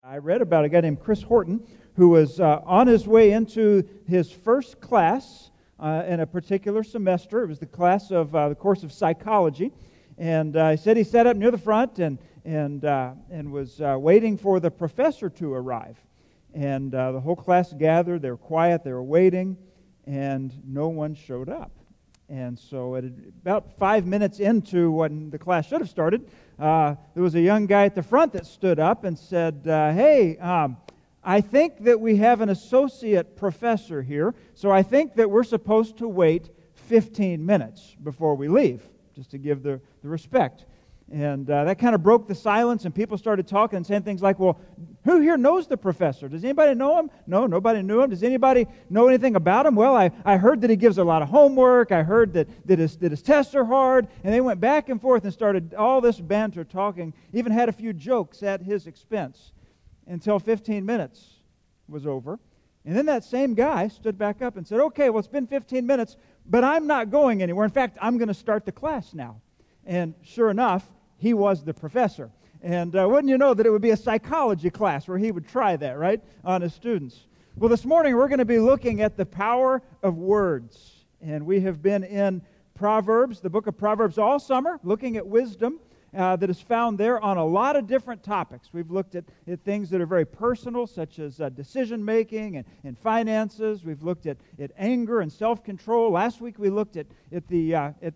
I read about a guy named Chris Horton who was on his way into his first class in a particular semester. It was the class of the course of psychology, and he said he sat up near the front and was waiting for the professor to arrive. And the whole class gathered. They were quiet. They were waiting, and no one showed up. And so at about 5 minutes into when the class should have started, there was a young guy at the front that stood up and said, hey, I think that we have an associate professor here, so I think that we're supposed to wait 15 minutes before we leave, just to give the respect. And that kind of broke the silence, and people started talking and saying things like, well, who here knows the professor? Does anybody know him? No, nobody knew him. Does anybody know anything about him? Well, I heard that he gives a lot of homework. I heard that his tests are hard. And they went back and forth and started all this banter talking, even had a few jokes at his expense until 15 minutes was over. And then that same guy stood back up and said, okay, well, it's been 15 minutes, but I'm not going anywhere. In fact, I'm going to start the class now. And sure enough, he was the professor. And wouldn't you know that it would be a psychology class where he would try that, right, on his students. Well, this morning we're going to be looking at the power of words. And we have been in Proverbs, the book of Proverbs, all summer, looking at wisdom that is found there on a lot of different topics. We've looked at things that are very personal, such as decision-making and finances. We've looked at anger and self-control. Last week we looked at the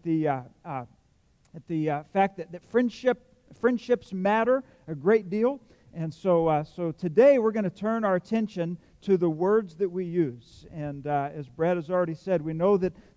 fact that friendships matter a great deal. And so today we're going to turn our attention to the words that we use. And as Brad has already said, we know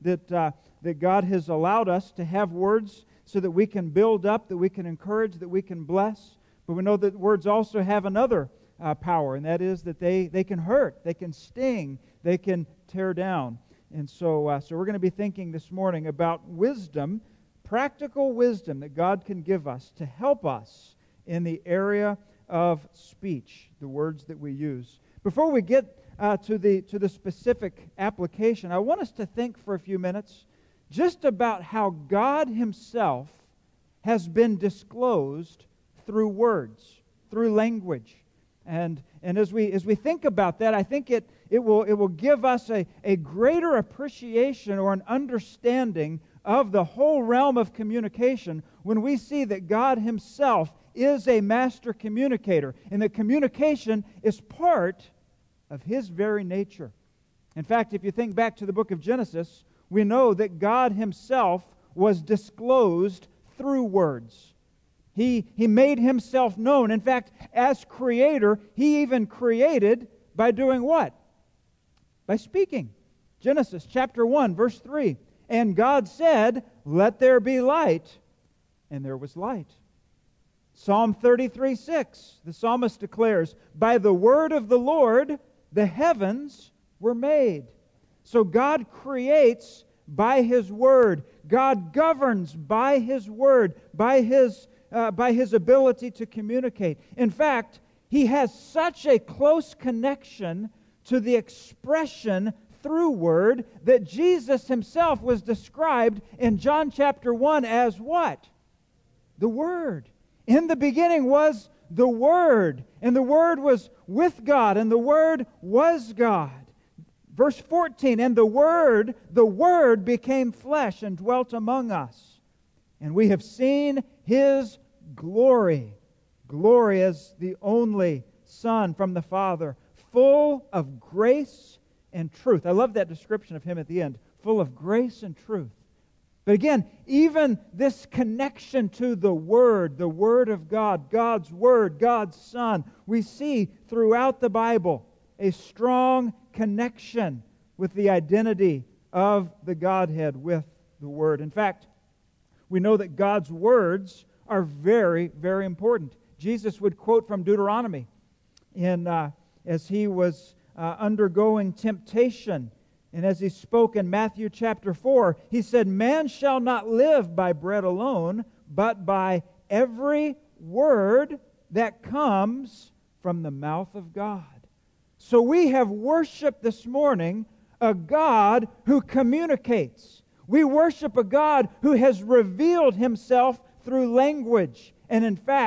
that God has allowed us to have words so that we can build up, that we can encourage, that we can bless. But we know that words also have another power, and that is that they can hurt, they can sting, they can tear down. And so we're going to be thinking this morning about wisdom, practical wisdom that God can give us to help us in the area of speech, the words that we use. Before we get to the specific application, I want us to think for a few minutes just about how God Himself has been disclosed through words, through language. And as we think about that, I think it will give us a greater appreciation or an understanding of the whole realm of communication when we see that God Himself is a master communicator, and that communication is part of His very nature. In fact, if you think back to the book of Genesis, we know that God Himself was disclosed through words. He made Himself known. In fact, as Creator, He even created by doing what? By speaking. Genesis chapter 1, verse 3. And God said, let there be light, and there was light. Psalm 33:6, the psalmist declares, by the word of the Lord, the heavens were made. So God creates by His word. God governs by His word, by His ability to communicate. In fact, He has such a close connection to the expression through word that Jesus Himself was described in John chapter 1 as what? The Word. In the beginning was the Word, and the Word was with God, and the Word was God. Verse 14, and the Word became flesh and dwelt among us, and we have seen His glory. Glory as the only Son from the Father, full of grace and truth. I love that description of Him at the end, full of grace and truth. But again, even this connection to the Word of God, God's Word, God's Son, we see throughout the Bible a strong connection with the identity of the Godhead with the Word. In fact, we know that God's words are very, very important. Jesus would quote from Deuteronomy as He was undergoing temptation. And as He spoke in Matthew chapter 4, He said, man shall not live by bread alone, but by every word that comes from the mouth of God. So we have worshiped this morning a God who communicates. We worship a God who has revealed Himself through language. And in fact,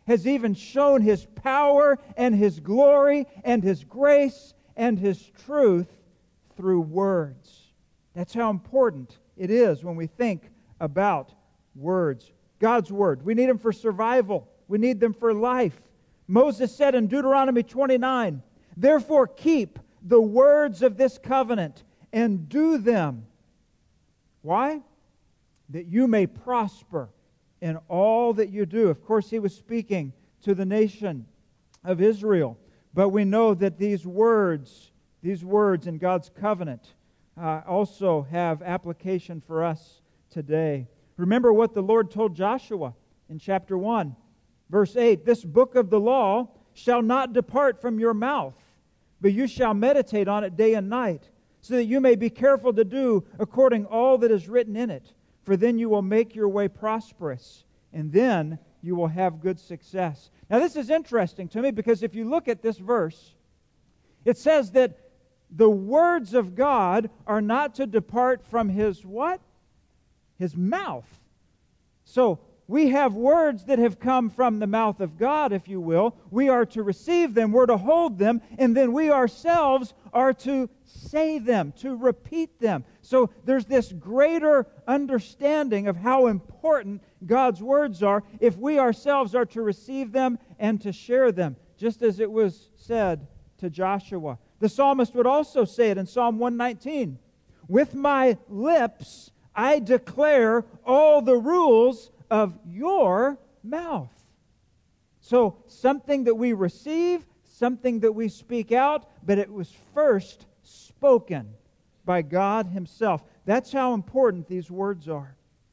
has even shown His power and His glory and His grace and His truth through words. That's how important it is when we think about words. God's Word. We need them for survival. We need them for life. Moses said in Deuteronomy 29, "Therefore keep the words of this covenant and do them." Why? That you may prosper in all that you do. Of course, he was speaking to the nation of Israel. But we know that these words in God's covenant also have application for us today. Remember what the Lord told Joshua in chapter 1, verse 8. "This book of the law shall not depart from your mouth, but you shall meditate on it day and night, so that you may be careful to do according all that is written in it. For then you will make your way prosperous, and then you will have good success." Now this is interesting to me, because if you look at this verse, it says that the words of God are not to depart from His what? His mouth. So we have words that have come from the mouth of God, if you will. We are to receive them, we're to hold them, and then we ourselves are to say them, to repeat them. So there's this greater understanding of how important God's words are if we ourselves are to receive them and to share them, just as it was said to Joshua. The psalmist would also say it in Psalm 119. "With my lips I declare all the rules of your mouth." So something that we receive, something that we speak out, but it was first spoken by God Himself. That's how important these words are.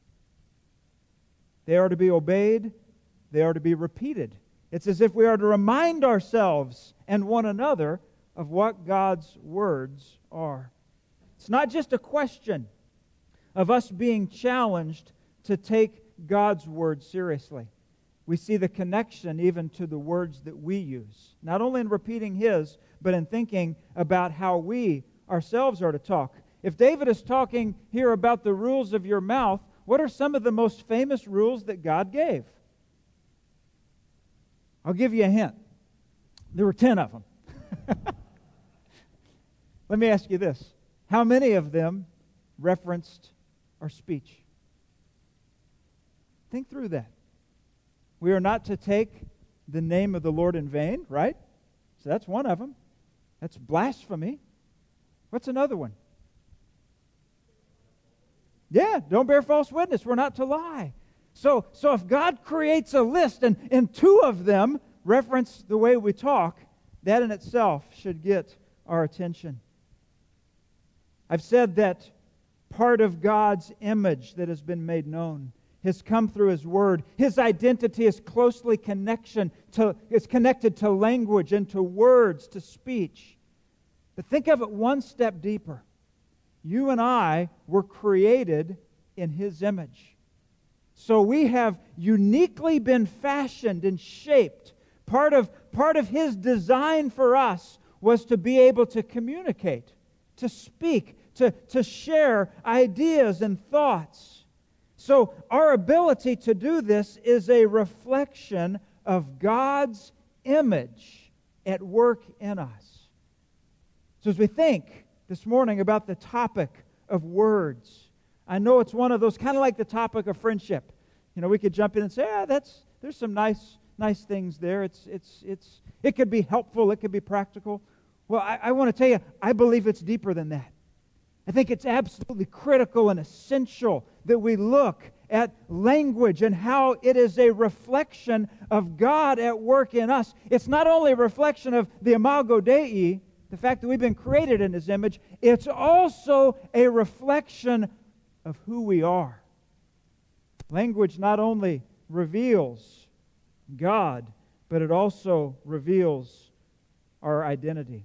They are to be obeyed. They are to be repeated. It's as if we are to remind ourselves and one another of what God's words are. It's not just a question of us being challenged to take God's word seriously. We see the connection even to the words that we use, not only in repeating His, but in thinking about how we ourselves are to talk. If David is talking here about the rules of your mouth, what are some of the most famous rules that God gave? I'll give you a hint. There were 10 of them. Let me ask you this. How many of them referenced our speech? Think through that. We are not to take the name of the Lord in vain, right? So that's one of them. That's blasphemy. What's another one? Yeah, don't bear false witness. We're not to lie. So if God creates a list and 2 of them reference the way we talk, that in itself should get our attention. I've said that part of God's image that has been made known has come through His Word. His identity is closely connected to language and to words, to speech. But think of it one step deeper. You and I were created in His image. So we have uniquely been fashioned and shaped. Part of His design for us was to be able to communicate, to speak, to share ideas and thoughts. So our ability to do this is a reflection of God's image at work in us. So as we think this morning about the topic of words, I know it's one of those, kind of like the topic of friendship. You know, we could jump in and say, there's some nice things there. It could be helpful. It could be practical. Well, I want to tell you, I believe it's deeper than that. I think it's absolutely critical and essential that we look at language and how it is a reflection of God at work in us. It's not only a reflection of the Imago Dei, the fact that we've been created in His image, it's also a reflection of who we are. Language not only reveals God, but it also reveals our identity.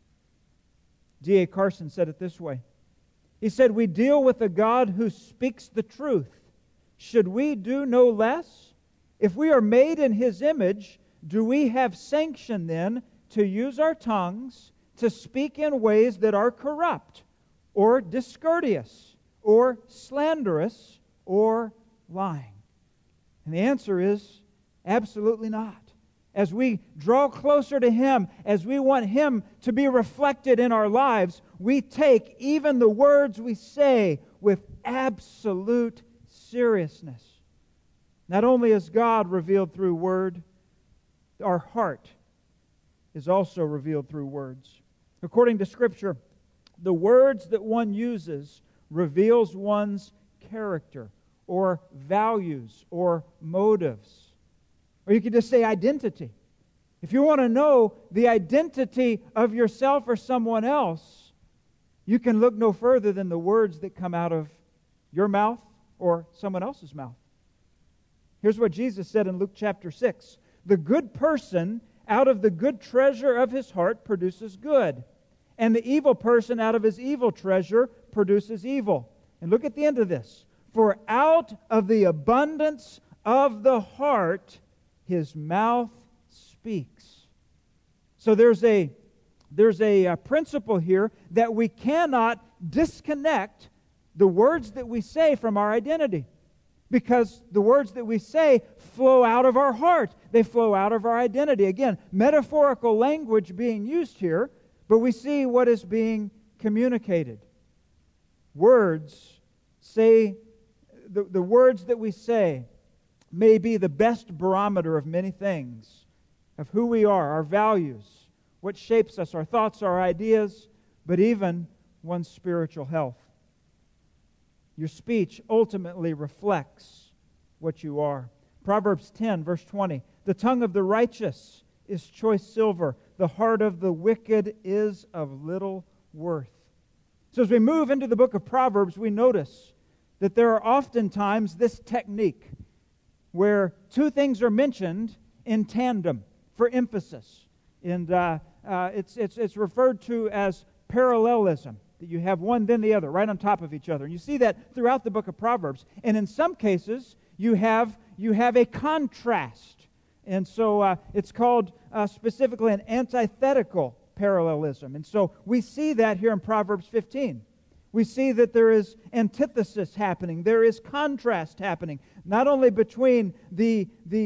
D.A. Carson said it this way. He said, "We deal with a God who speaks the truth. Should we do no less? If we are made in His image, do we have sanction then to use our tongues to speak in ways that are corrupt or discourteous or slanderous or lying?" And the answer is Absolutely not. As we draw closer to Him, as we want Him to be reflected in our lives, we take even the words we say with absolute seriousness. Not only is God revealed through Word, our heart is also revealed through words. According to Scripture, the words that one uses reveals one's character or values or motives. Or you could just say identity. If you want to know the identity of yourself or someone else, you can look no further than the words that come out of your mouth or someone else's mouth. Here's what Jesus said in Luke chapter 6. The good person out of the good treasure of his heart produces good, and the evil person out of his evil treasure produces evil. And look at the end of this. For out of the abundance of the heart, his mouth speaks. So there's a principle here that we cannot disconnect the words that we say from our identity, because the words that we say flow out of our heart. They flow out of our identity. Again, metaphorical language being used here, but we see what is being communicated. Words say, the words that we say may be the best barometer of many things, of who we are, our values, what shapes us, our thoughts, our ideas, but even one's spiritual health. Your speech ultimately reflects what you are. Proverbs 10, verse 20. The tongue of the righteous is choice silver. The heart of the wicked is of little worth. So as we move into the book of Proverbs, we notice that there are oftentimes this technique where two things are mentioned in tandem for emphasis. And it's referred to as parallelism, that you have one then the other, right on top of each other. And you see that throughout the book of Proverbs. And in some cases, you have a contrast. And so it's called specifically an antithetical parallelism. And so we see that here in Proverbs 15. We see that there is antithesis happening. There is contrast happening, not only between the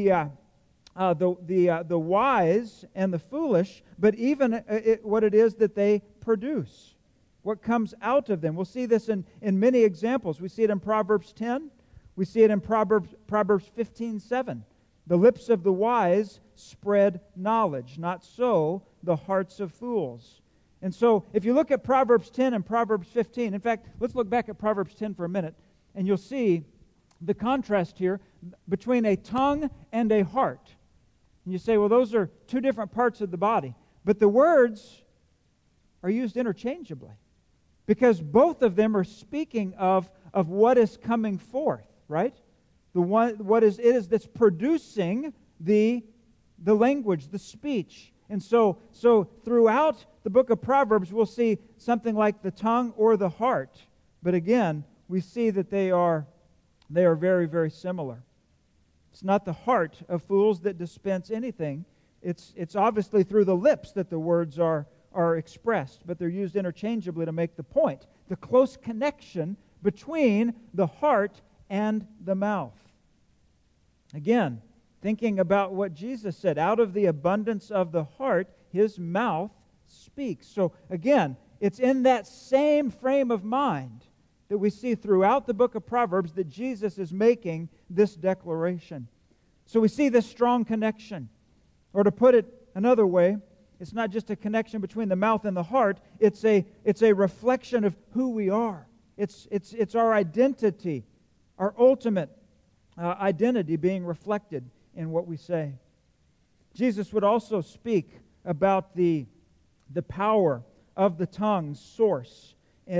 wise and the foolish, but even what it is that they produce, what comes out of them. We'll see this in many examples. We see it in Proverbs 10. We see it in Proverbs 15:7. The lips of the wise spread knowledge, not so the hearts of fools. And so, if you look at Proverbs 10 and Proverbs 15, in fact, let's look back at Proverbs 10 for a minute, and you'll see the contrast here between a tongue and a heart. And you say, well, those are two different parts of the body. But the words are used interchangeably, because both of them are speaking of what is coming forth, right? It is that's producing the language, the speech. And so throughout the book of Proverbs, we'll see something like the tongue or the heart. But again, we see that they are very, very similar. It's not the heart of fools that dispense anything. It's obviously through the lips that the words are expressed, but they're used interchangeably to make the point. The close connection between the heart and the mouth. Again, thinking about what Jesus said, out of the abundance of the heart, his mouth speaks. So again, it's in that same frame of mind that we see throughout the book of Proverbs that Jesus is making this declaration. So we see this strong connection. Or to put it another way, it's not just a connection between the mouth and the heart, it's a reflection of who we are. It's our identity, our ultimate identity being reflected in what we say. Jesus would also speak about the power of the tongue's source,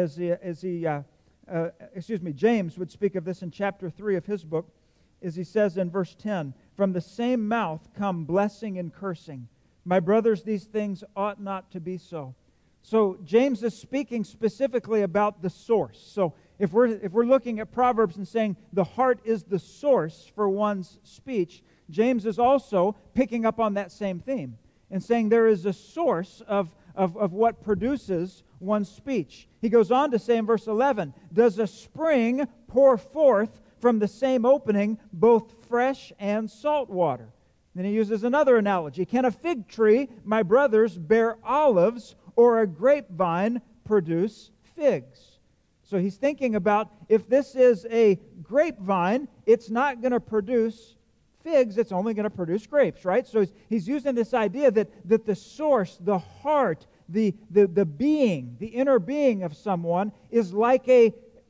James would speak of this in chapter 3 of his book, as he says in verse 10, "From the same mouth come blessing and cursing. My brothers, these things ought not to be so." So James is speaking specifically about the source. So if we're looking at Proverbs and saying the heart is the source for one's speech, James is also picking up on that same theme and saying there is a source of what produces one's speech. He goes on to say in verse 11, "Does a spring pour forth from the same opening both fresh and salt water?" Then he uses another analogy. Can a fig tree, my brothers, bear olives, or a grapevine produce figs? So he's thinking about, if this is a grapevine, it's not going to produce figs, it's only going to produce grapes, right? So he's using this idea that the source, the heart, the being, the inner being of someone is like a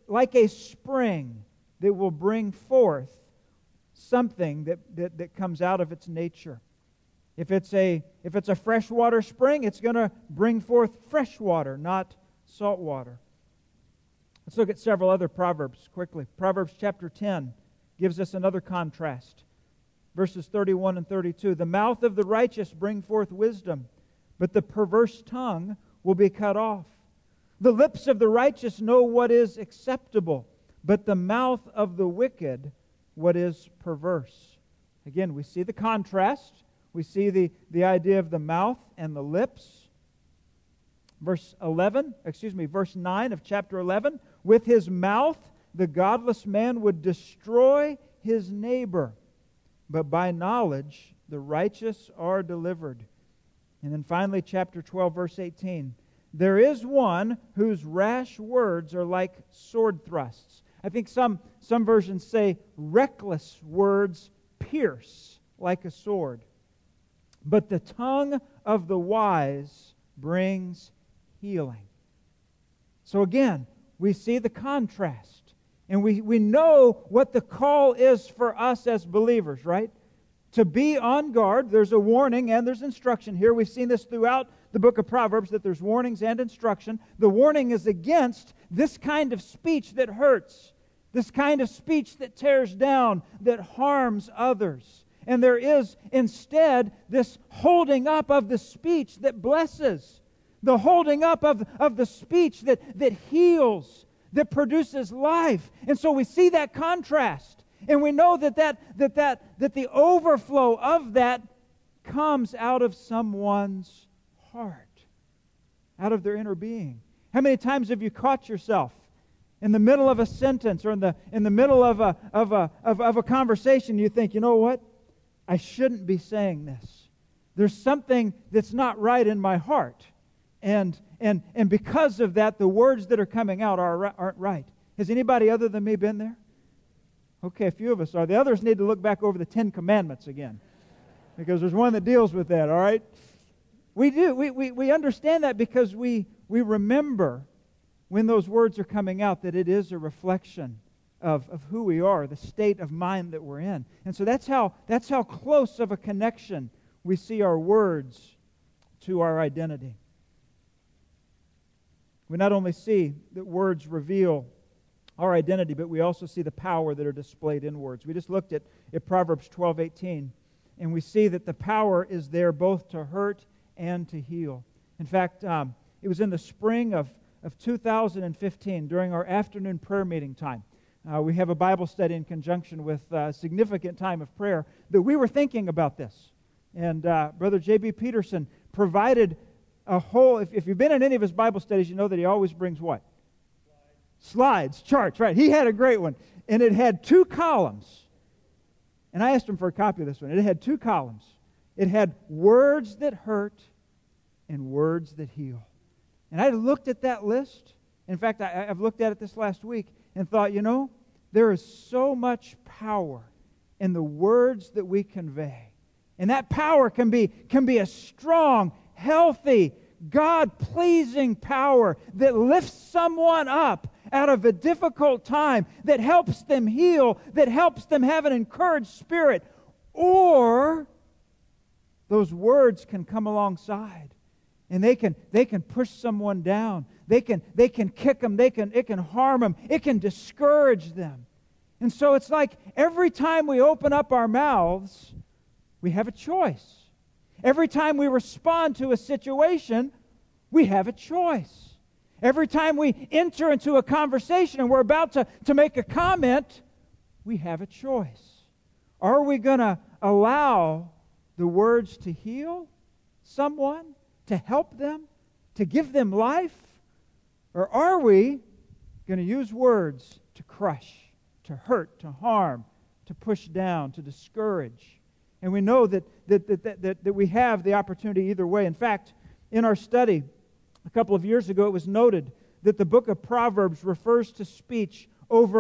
spring that will bring forth something that comes out of its nature. If it's a freshwater spring, it's going to bring forth fresh water, not salt water. Let's look at several other Proverbs quickly. Proverbs chapter 10 gives us another contrast. Verses 31 and 32. The mouth of the righteous bring forth wisdom, but the perverse tongue will be cut off. The lips of the righteous know what is acceptable, but the mouth of the wicked what is perverse. Again, we see the contrast. We see the idea of the mouth and the lips. Verse 9 of chapter 11. With his mouth the godless man would destroy his neighbor, but by knowledge the righteous are delivered. And then finally, chapter 12, verse 18. There is one whose rash words are like sword thrusts. I think some versions say reckless words pierce like a sword. But the tongue of the wise brings healing. So again, we see the contrast. And we know what the call is for us as believers, right? To be on guard. There's a warning and there's instruction here. We've seen this throughout the book of Proverbs, that there's warnings and instruction. The warning is against this kind of speech that hurts, this kind of speech that tears down, that harms others. And there is instead this holding up of the speech that blesses, the holding up of the speech that heals, that produces life. And so we see that contrast. And we know that the overflow of that comes out of someone's heart, out of their inner being. How many times have you caught yourself in the middle of a sentence or in the middle of a conversation? You think, you know what? I shouldn't be saying this. There's something that's not right in my heart. And because of that, the words that are coming out aren't right. Has anybody other than me been there? Okay, a few of us are. The others need to look back over the 10 Commandments again, because there's one that deals with that, all right? We do. We understand that because we remember when those words are coming out that it is a reflection of who we are, the state of mind that we're in. And so that's how close of a connection we see our words to our identity. We not only see that words reveal our identity, but we also see the power that are displayed in words. We just looked at Proverbs 12:18, and we see that the power is there both to hurt and to heal. In fact, it was in the spring of 2015, during our afternoon prayer meeting time. We have a Bible study in conjunction with a significant time of prayer, that we were thinking about this. And Brother J.B. Peterson provided a whole, if you've been in any of his Bible studies, you know that he always brings what? Slides, charts, right. He had a great one. And it had 2 columns. And I asked him for a copy of this one. It had 2 columns. It had words that hurt and words that heal. And I looked at that list. In fact, I've looked at it this last week and thought, you know, there is so much power in the words that we convey. And that power can be a strong, healthy, God-pleasing power that lifts someone up out of a difficult time, that helps them heal, that helps them have an encouraged spirit. Or those words can come alongside and they can push someone down. They can kick them. It can harm them. It can discourage them. And so it's like every time we open up our mouths, we have a choice. Every time we respond to a situation, we have a choice. Every time we enter into a conversation and we're about to make a comment, we have a choice. Are we going to allow the words to heal someone, to help them, to give them life? Or are we going to use words to crush, to hurt, to harm, to push down, to discourage? And we know that we have the opportunity either way. In fact, in our study a couple of years ago, it was noted that the book of Proverbs refers to speech over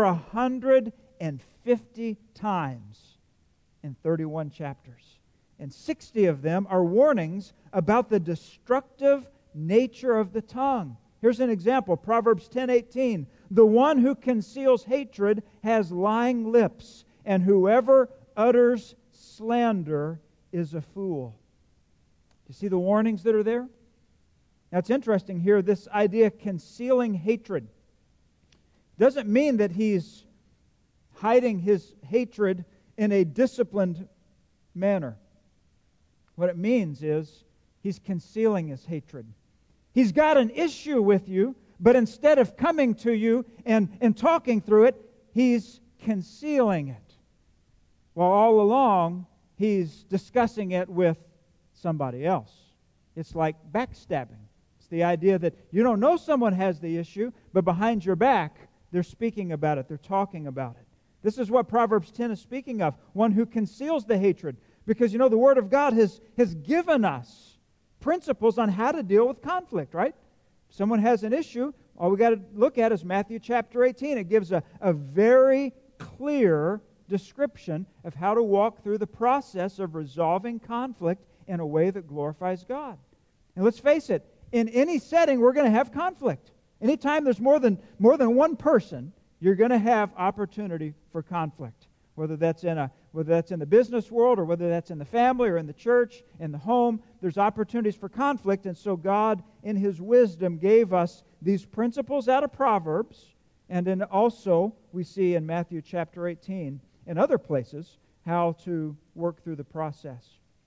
150 times in 31 chapters. And 60 of them are warnings about the destructive nature of the tongue. Here's an example, Proverbs 10:18. The one who conceals hatred has lying lips, and whoever utters slander is a fool. Do you see the warnings that are there? Now it's interesting here, this idea concealing hatred doesn't mean that he's hiding his hatred in a disciplined manner. What it means is he's concealing his hatred. He's got an issue with you, but instead of coming to you and talking through it, he's concealing it. While all along, he's discussing it with somebody else. It's like backstabbing. It's the idea that you don't know someone has the issue, but behind your back, they're speaking about it. They're talking about it. This is what Proverbs 10 is speaking of, one who conceals the hatred. Because, the Word of God has given us principles on how to deal with conflict, right? If someone has an issue, all we got to look at is Matthew chapter 18. It gives a very clear description of how to walk through the process of resolving conflict in a way that glorifies God. And let's face it, in any setting, we're going to have conflict. Anytime there's more than one person, you're going to have opportunity for conflict. Whether that's in the business world, or whether that's in the family, or in the church, in the home, there's opportunities for conflict. And so God, in His wisdom, gave us these principles out of Proverbs, and then also we see in Matthew chapter 18 and other places how to work through the process.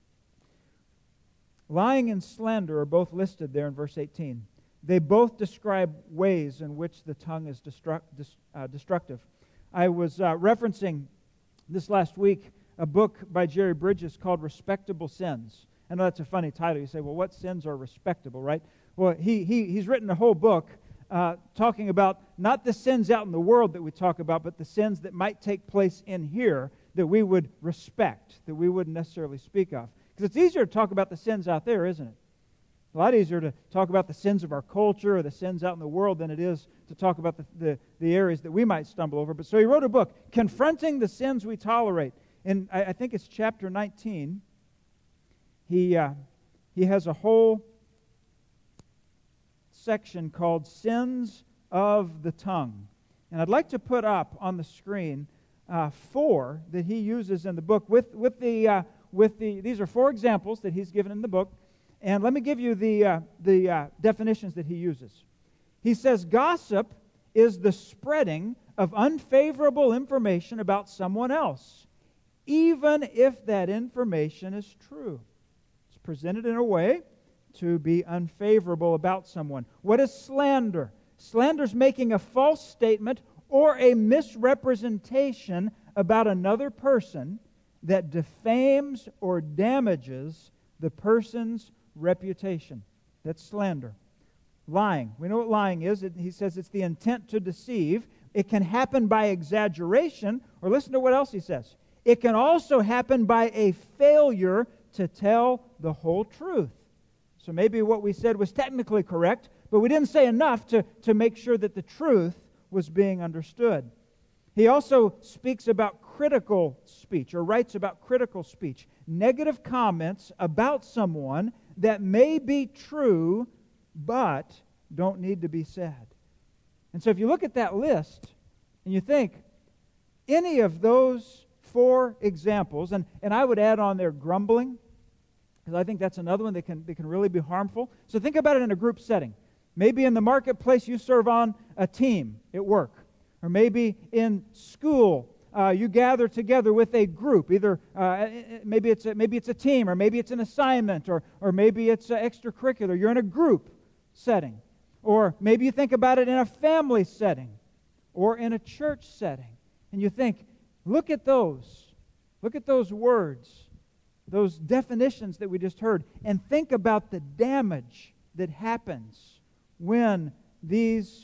Lying and slander are both listed there in verse 18. They both describe ways in which the tongue is destructive. I was referencing this last week a book by Jerry Bridges called Respectable Sins. I know that's a funny title. You say, well, what sins are respectable, right? Well, he's written a whole book talking about not the sins out in the world that we talk about, but the sins that might take place in here that we would respect, that we wouldn't necessarily speak of. Because it's easier to talk about the sins out there, isn't it? A lot easier to talk about the sins of our culture or the sins out in the world than it is to talk about the areas that we might stumble over. But so he wrote a book, Confronting the Sins We Tolerate. And I think it's chapter 19. He has a whole section called Sins of the Tongue. And I'd like to put up on the screen 4 that he uses in the book these are 4 examples that he's given in the book. And let me give you the definitions that he uses. He says, gossip is the spreading of unfavorable information about someone else, even if that information is true. It's presented in a way to be unfavorable about someone. What is slander? Slander is making a false statement or a misrepresentation about another person that defames or damages the person's reputation. That's slander. Lying. We know what lying is. He says it's the intent to deceive. It can happen by exaggeration, or listen to what else he says. It can also happen by a failure to tell the whole truth. So maybe what we said was technically correct, but we didn't say enough to make sure that the truth was being understood. He also speaks about critical speech, or writes about critical speech. Negative comments about someone that may be true, but don't need to be said. And so if you look at that list, and you think, any of those 4 examples, and I would add on there grumbling, because I think that's another one that can really be harmful. So think about it in a group setting. Maybe in the marketplace you serve on a team at work. Or maybe in school you gather together with a group. Either maybe it's a team, or maybe it's an assignment, or maybe it's extracurricular. You're in a group setting. Or maybe you think about it in a family setting or in a church setting. And you think, look at those words, those definitions that we just heard, and think about the damage that happens when this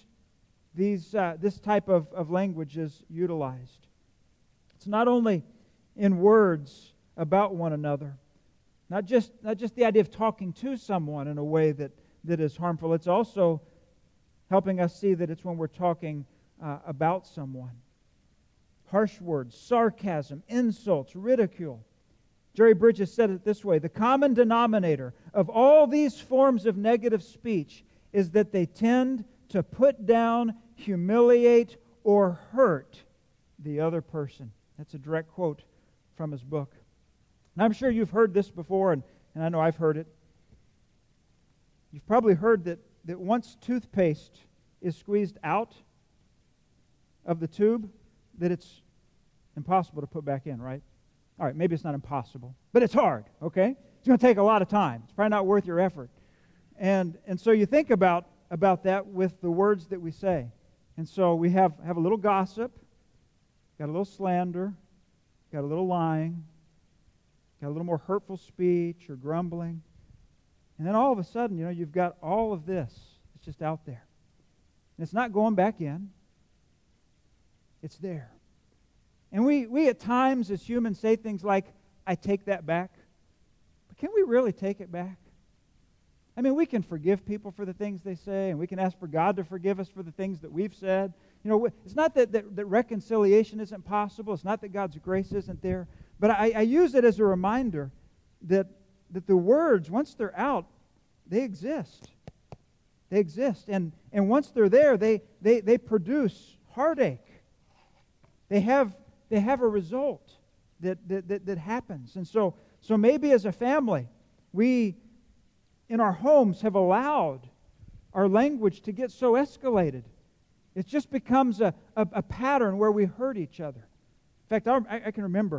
type of language is utilized. It's not only in words about one another. Not just the idea of talking to someone in a way that is harmful. It's also helping us see that it's when we're talking about someone. Harsh words, sarcasm, insults, ridicule. Jerry Bridges said it this way: the common denominator of all these forms of negative speech is that they tend to put down, humiliate, or hurt the other person. That's a direct quote from his book. And I'm sure you've heard this before, and I know I've heard it. You've probably heard that once toothpaste is squeezed out of the tube, that it's impossible to put back in, right? All right, maybe it's not impossible, but it's hard, okay? It's going to take a lot of time. It's probably not worth your effort. And so you think about that with the words that we say. And so we have a little gossip, got a little slander, got a little lying, got a little more hurtful speech or grumbling. And then all of a sudden, you've got all of this. It's just out there. And it's not going back in. It's there. And we at times as humans say things like, I take that back. But can we really take it back? I mean, we can forgive people for the things they say, and we can ask for God to forgive us for the things that we've said. It's not that reconciliation isn't possible. It's not that God's grace isn't there. But I use it as a reminder that the words, once they're out, they exist. They exist. And once they're there, they produce heartache. They have a result that happens. And so maybe as a family, we in our homes have allowed our language to get so escalated. It just becomes a pattern where we hurt each other. In fact, I can remember,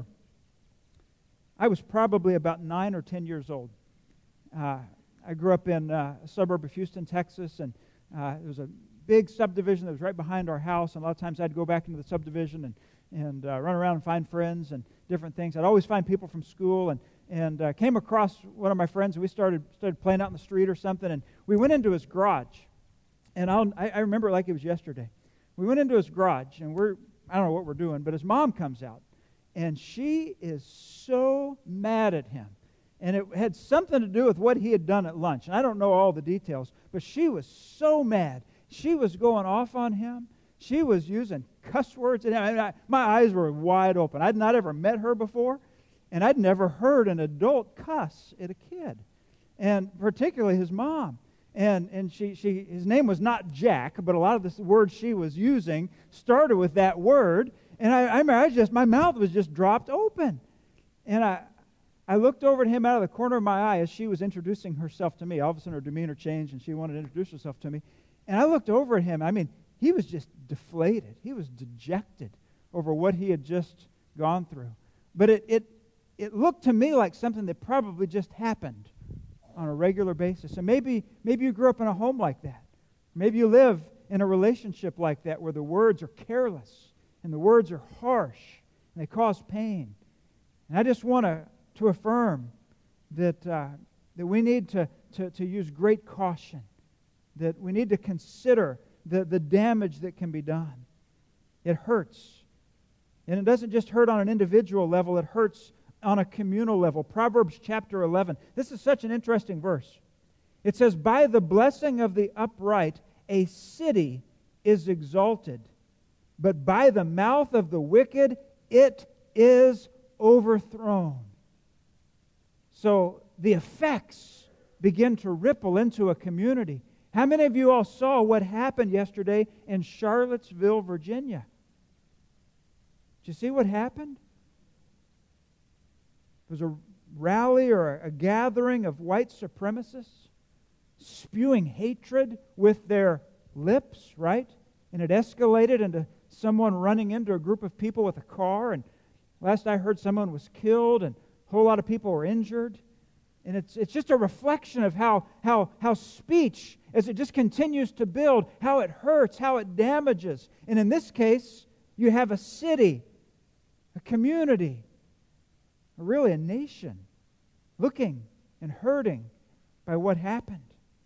I was probably about 9 or 10 years old. I grew up in a suburb of Houston, Texas, and there was a big subdivision that was right behind our house, and a lot of times I'd go back into the subdivision and run around and find friends and different things. I'd always find people from school, and came across one of my friends, and we started playing out in the street or something, and we went into his garage. And I remember it like it was yesterday. We went into his garage, and I don't know what we're doing, but his mom comes out, and she is so mad at him. And it had something to do with what he had done at lunch. And I don't know all the details, but she was so mad. She was going off on him. She was using cuss words at him. My eyes were wide open. I'd not ever met her before, and I'd never heard an adult cuss at a kid, and particularly his mom. And his name was not Jack, but a lot of the words she was using started with that word. And I remember my mouth was just dropped open. And I looked over at him out of the corner of my eye as she was introducing herself to me. All of a sudden her demeanor changed and she wanted to introduce herself to me. And I looked over at him. I mean, he was just deflated. He was dejected over what he had just gone through. But it looked to me like something that probably just happened on a regular basis. And maybe you grew up in a home like that. Maybe you live in a relationship like that where the words are careless and the words are harsh and they cause pain. And I just want to affirm that we need to use great caution, that we need to consider the damage that can be done. It hurts. And it doesn't just hurt on an individual level, it hurts on a communal level. Proverbs chapter 11. This is such an interesting verse. It says, by the blessing of the upright, a city is exalted, but by the mouth of the wicked, it is overthrown. So the effects begin to ripple into a community. How many of you all saw what happened yesterday in Charlottesville, Virginia? Did you see what happened? It was a rally or a gathering of white supremacists spewing hatred with their lips, right? And it escalated into someone running into a group of people with a car. And last I heard, someone was killed and a whole lot of people were injured. And it's just a reflection of how speech, as it just continues to build, how it hurts, how it damages. And in this case, you have a city, a community, really a nation, looking and hurting by what happened.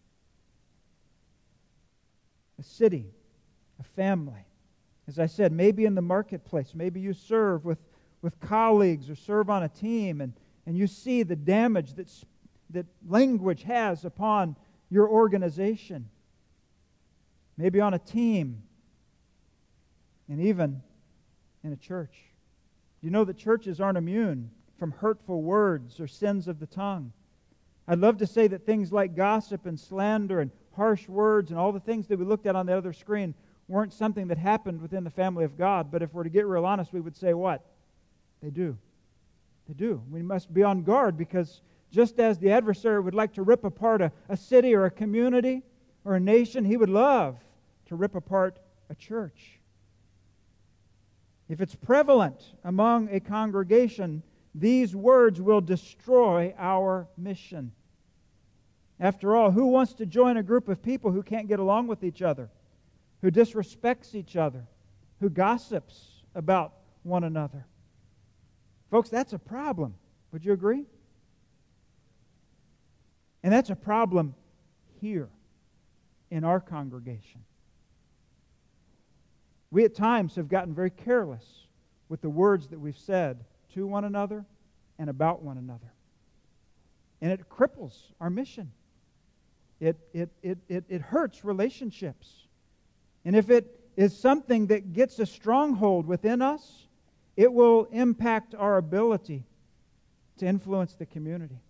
A city, a family. As I said, maybe in the marketplace, maybe you serve with with colleagues or serve on a team, and you see the damage that language has upon your organization, maybe on a team, and even in a church. You know that churches aren't immune from hurtful words or sins of the tongue. I'd love to say that things like gossip and slander and harsh words and all the things that we looked at on the other screen weren't something that happened within the family of God. But if we're to get real honest, we would say what? They do. They do. We must be on guard, because just as the adversary would like to rip apart a city or a community or a nation, he would love to rip apart a church. If it's prevalent among a congregation, these words will destroy our mission. After all, who wants to join a group of people who can't get along with each other, who disrespects each other, who gossips about one another? Folks, that's a problem. Would you agree? And that's a problem here in our congregation. We at times have gotten very careless with the words that we've said to one another and about one another. And it cripples our mission. It hurts relationships. And if it is something that gets a stronghold within us, it will impact our ability to influence the community.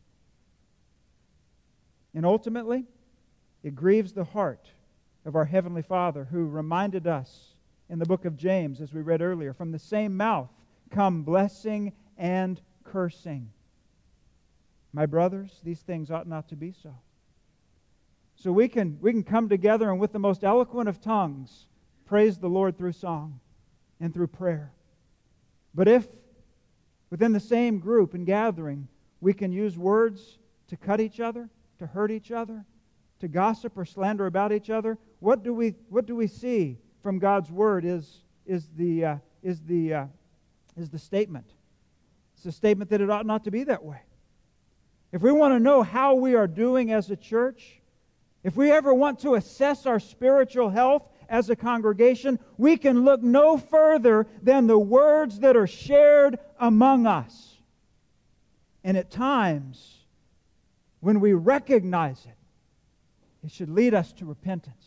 And ultimately, it grieves the heart of our Heavenly Father, who reminded us in the book of James, as we read earlier, from the same mouth come blessing and cursing. My brothers, these things ought not to be so. So we can come together and with the most eloquent of tongues praise the Lord through song and through prayer. But if within the same group and gathering we can use words to cut each other, to hurt each other, to gossip or slander about each other, what do we see from God's Word is the statement. It's a statement that it ought not to be that way. If we want to know how we are doing as a church, if we ever want to assess our spiritual health as a congregation, we can look no further than the words that are shared among us. And at times, when we recognize it, it should lead us to repentance.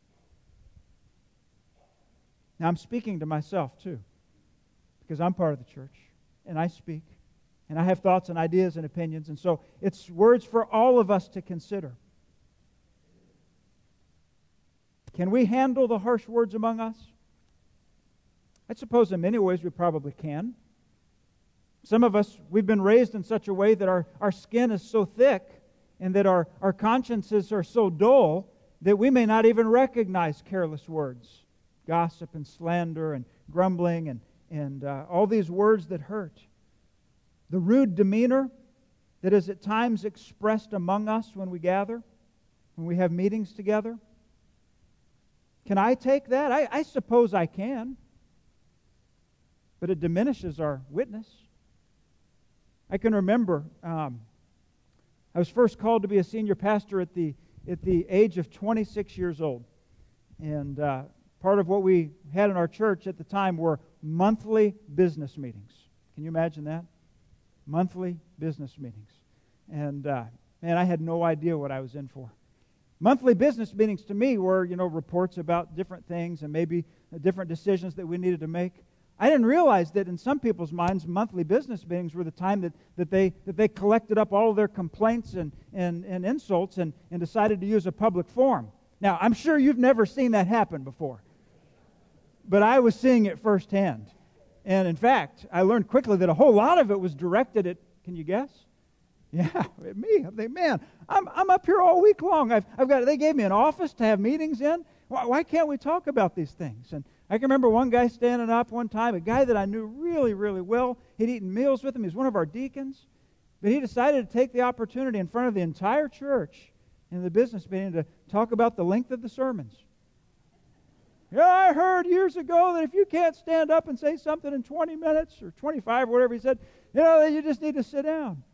Now, I'm speaking to myself too, because I'm part of the church, and I speak, and I have thoughts and ideas and opinions, and so it's words for all of us to consider. Can we handle the harsh words among us? I suppose in many ways we probably can. Some of us, we've been raised in such a way that our skin is so thick and that our consciences are so dull that we may not even recognize careless words. Gossip and slander and grumbling and all these words that hurt. The rude demeanor that is at times expressed among us when we gather, when we have meetings together. Can I take that? I suppose I can. But it diminishes our witness. I can remember I was first called to be a senior pastor at the age of 26 years old. And part of what we had in our church at the time were monthly business meetings. Can you imagine that? Monthly business meetings. And man, I had no idea what I was in for. Monthly business meetings to me were, reports about different things and maybe different decisions that we needed to make. I didn't realize that in some people's minds, monthly business meetings were the time that they collected up all of their complaints and insults and decided to use a public forum. Now, I'm sure you've never seen that happen before, but I was seeing it firsthand. And in fact, I learned quickly that a whole lot of it was directed at, can you guess? Yeah, at me. I think, man, I'm up here all week long. They gave me an office to have meetings in. Why can't we talk about these things? And I can remember one guy standing up one time, a guy that I knew really, really well. He'd eaten meals with him. He was one of our deacons. But he decided to take the opportunity in front of the entire church in the business meeting to talk about the length of the sermons. Yeah, I heard years ago that if you can't stand up and say something in 20 minutes or 25 or whatever he said, you just need to sit down.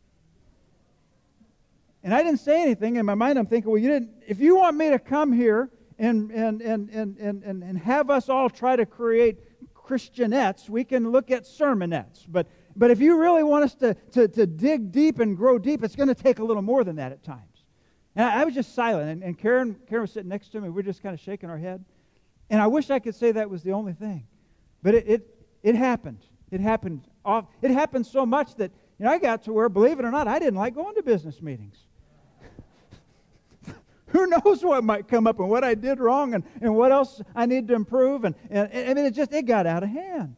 And I didn't say anything. In my mind, I'm thinking, well, if you want me to come here and have us all try to create Christianettes, we can look at sermonettes. But if you really want us to dig deep and grow deep, it's going to take a little more than that at times. And I was just silent, and Karen was sitting next to me. We're just kind of shaking our head. And I wish I could say that was the only thing. But it happened. It happened. It happened so much that I got to where, believe it or not, I didn't like going to business meetings. Who knows what might come up and what I did wrong and what else I need to improve. And I mean, it got out of hand.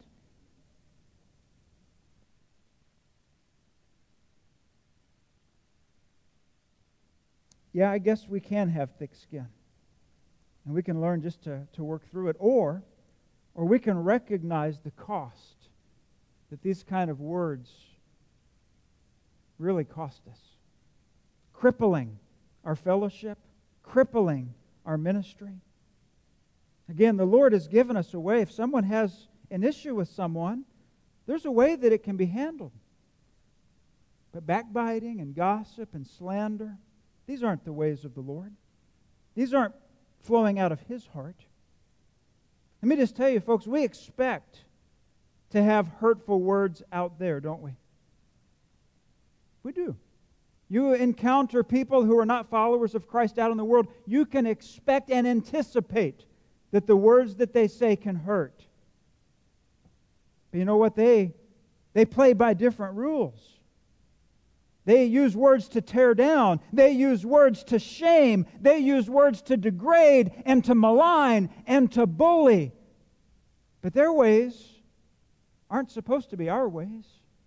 Yeah, I guess we can have thick skin. And we can learn just to work through it. Or we can recognize the cost that these kind of words really cost us. Crippling our fellowship, crippling our ministry. Again, the Lord has given us a way. If someone has an issue with someone, there's a way that it can be handled. But backbiting and gossip and slander, these aren't the ways of the Lord. These aren't flowing out of His heart. Let me just tell you, folks, we expect to have hurtful words out there, don't we? We do. You encounter people who are not followers of Christ out in the world, you can expect and anticipate that the words that they say can hurt. But you know what? They play by different rules. They use words to tear down. They use words to shame. They use words to degrade and to malign and to bully. But their ways aren't supposed to be our ways.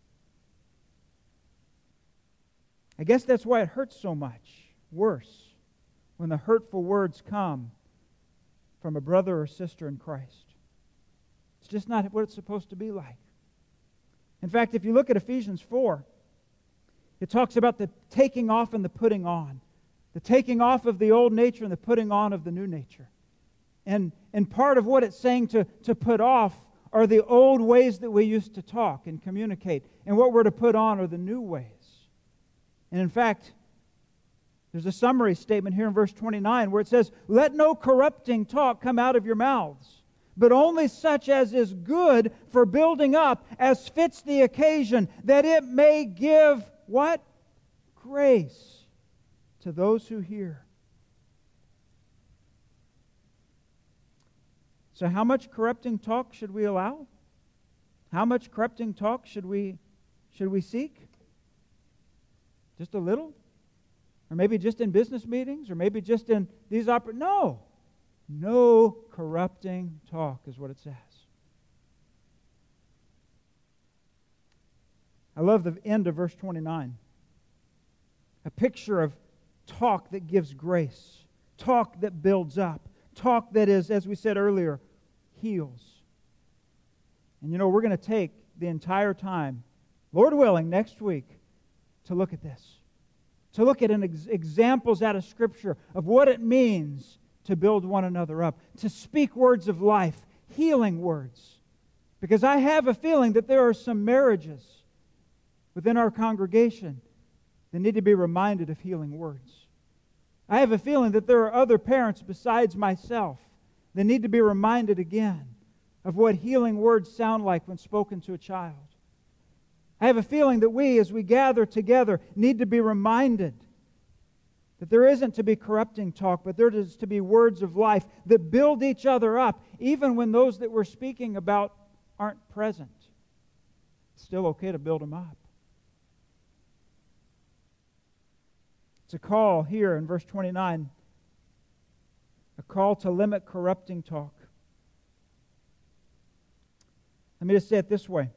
I guess that's why it hurts so much worse when the hurtful words come from a brother or sister in Christ. It's just not what it's supposed to be like. In fact, if you look at Ephesians 4, it talks about the taking off and the putting on. The taking off of the old nature and the putting on of the new nature. And part of what it's saying to put off are the old ways that we used to talk and communicate. And what we're to put on are the new ways. And in fact, there's a summary statement here in verse 29 where it says, "Let no corrupting talk come out of your mouths, but only such as is good for building up, as fits the occasion, that it may give," what? "Grace to those who hear." So how much corrupting talk should we allow? How much corrupting talk should we seek? Just a little? Or maybe just in business meetings? Or maybe just in these No. No corrupting talk is what it says. I love the end of verse 29. A picture of talk that gives grace. Talk that builds up. Talk that is, as we said earlier, heals. And we're going to take the entire time, Lord willing, next week, to look at this. To look at examples out of Scripture of what it means to build one another up. To speak words of life, healing words. Because I have a feeling that there are some marriages within our congregation that need to be reminded of healing words. I have a feeling that there are other parents besides myself that need to be reminded again of what healing words sound like when spoken to a child. I have a feeling that we, as we gather together, need to be reminded that there isn't to be corrupting talk, but there is to be words of life that build each other up, even when those that we're speaking about aren't present. It's still okay to build them up. It's a call here in verse 29, a call to limit corrupting talk. Let me just say it this way.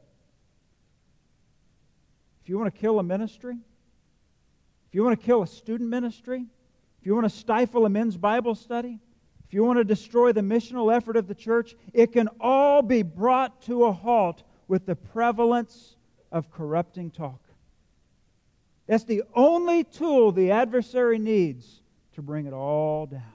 If you want to kill a ministry, if you want to kill a student ministry, if you want to stifle a men's Bible study, if you want to destroy the missional effort of the church, it can all be brought to a halt with the prevalence of corrupting talk. That's the only tool the adversary needs to bring it all down.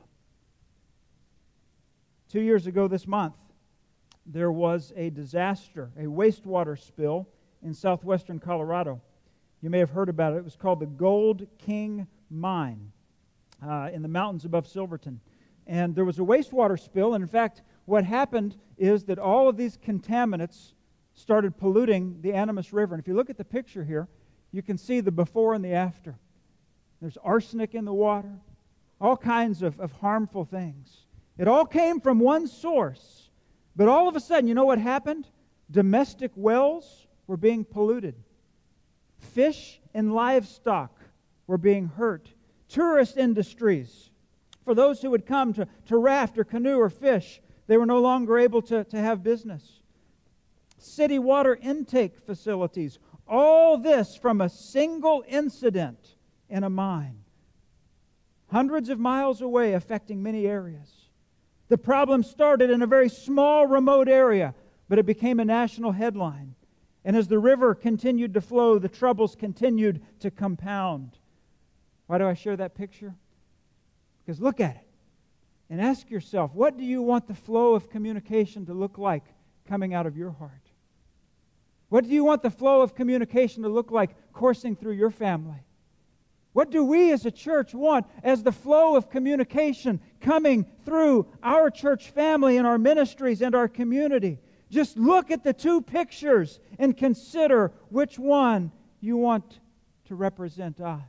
2 years ago this month, there was a disaster, a wastewater spill in southwestern Colorado. You may have heard about it. It was called the Gold King Mine in the mountains above Silverton. And there was a wastewater spill, and in fact, what happened is that all of these contaminants started polluting the Animas River. And if you look at the picture here, you can see the before and the after. There's arsenic in the water, all kinds of harmful things. It all came from one source. But all of a sudden, you know what happened? Domestic wells were being polluted. Fish and livestock were being hurt. Tourist industries, for those who would come to raft or canoe or fish, they were no longer able to have business. City water intake facilities, all this from a single incident in a mine, hundreds of miles away, affecting many areas. The problem started in a very small, remote area, but it became a national headline. And as the river continued to flow, the troubles continued to compound. Why do I share that picture? Because look at it and ask yourself, what do you want the flow of communication to look like coming out of your heart? What do you want the flow of communication to look like coursing through your family? What do we as a church want as the flow of communication coming through our church family and our ministries and our community? Just look at the two pictures and consider which one you want to represent us.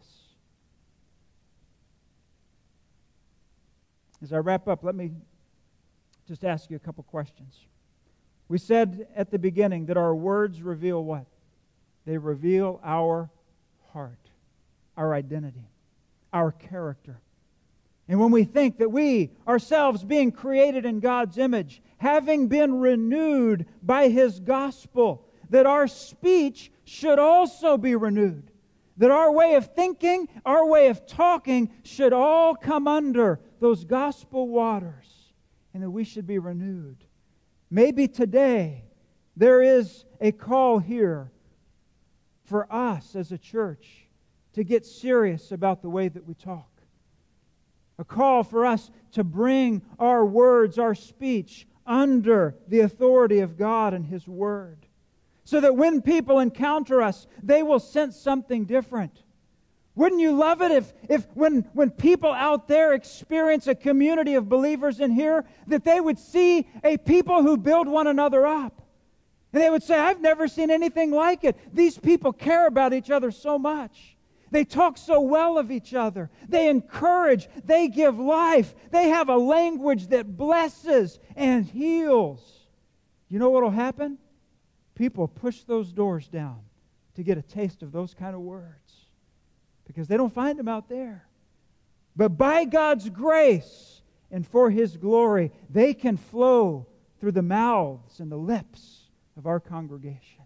As I wrap up, let me just ask you a couple questions. We said at the beginning that our words reveal what? They reveal our heart, our identity, our character. And when we think that we, ourselves being created in God's image, having been renewed by His gospel, that our speech should also be renewed. That our way of thinking, our way of talking should all come under those gospel waters, and that we should be renewed. Maybe today there is a call here for us as a church to get serious about the way that we talk. A call for us to bring our words, our speech, under the authority of God and His Word. So that when people encounter us, they will sense something different. Wouldn't you love it if when people out there experience a community of believers in here, that they would see a people who build one another up? And they would say, I've never seen anything like it. These people care about each other so much. They talk so well of each other. They encourage. They give life. They have a language that blesses and heals. You know what will happen? People push those doors down to get a taste of those kind of words, because they don't find them out there. But by God's grace and for His glory, they can flow through the mouths and the lips of our congregation.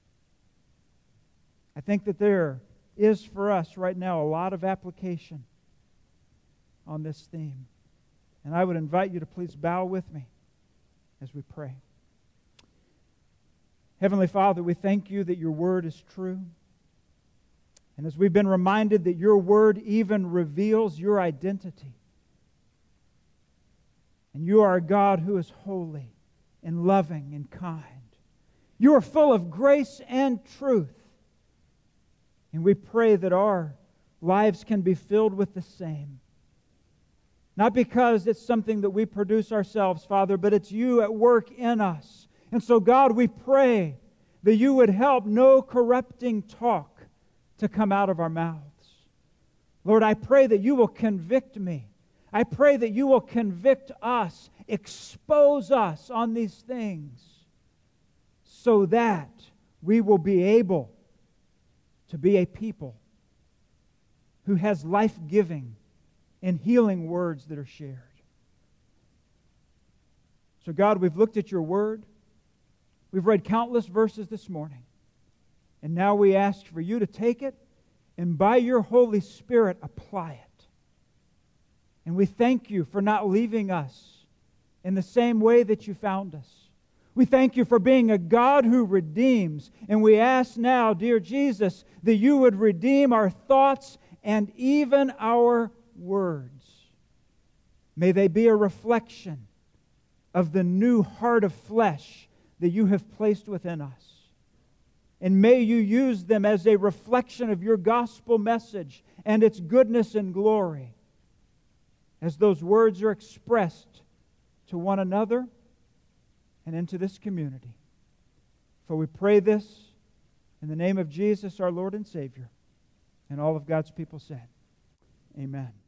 I think that there is for us right now a lot of application on this theme. And I would invite you to please bow with me as we pray. Heavenly Father, we thank You that Your Word is true. And as we've been reminded that Your Word even reveals Your identity. And You are a God who is holy and loving and kind. You are full of grace and truth. And we pray that our lives can be filled with the same. Not because it's something that we produce ourselves, Father, but it's You at work in us. And so, God, we pray that You would help no corrupting talk to come out of our mouths. Lord, I pray that You will convict me. I pray that You will convict us, expose us on these things, so that we will be able to be a people who has life-giving and healing words that are shared. So God, we've looked at Your Word. We've read countless verses this morning. And now we ask for You to take it and by Your Holy Spirit apply it. And we thank You for not leaving us in the same way that You found us. We thank You for being a God who redeems. And we ask now, dear Jesus, that You would redeem our thoughts and even our words. May they be a reflection of the new heart of flesh that You have placed within us. And may You use them as a reflection of Your gospel message and its goodness and glory, as those words are expressed to one another and into this community. For we pray this in the name of Jesus, our Lord and Savior. And all of God's people said, Amen.